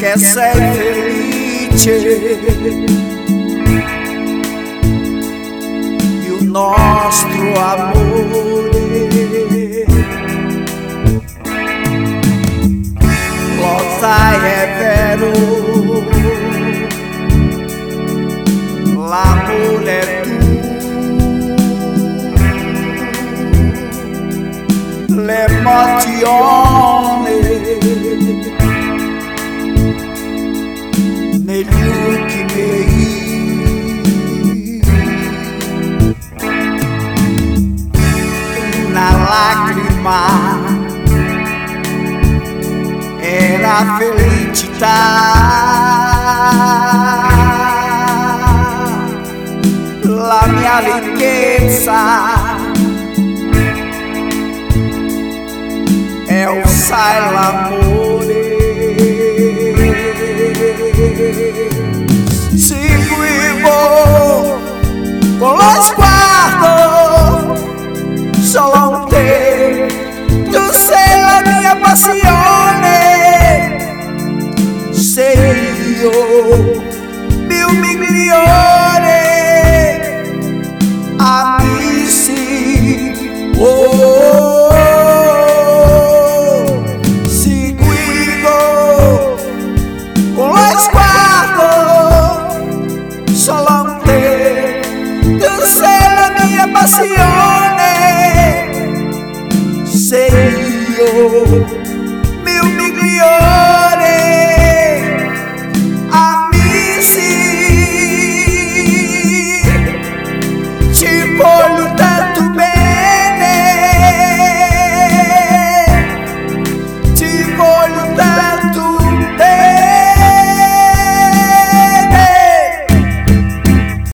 che sei felice di un nostro amore. Lo sai, è vero, l'amore è tu, l'emozione negli occhi miei, una lacrima e la felicità, la mia ricchezza è un sai l'amore. Seguivo con lo sguardo solo te, tu sei la mia passione, sei io più migliore, amici. Oh, seguivo con lo sguardo solo te, tu sei la mia passione, sei io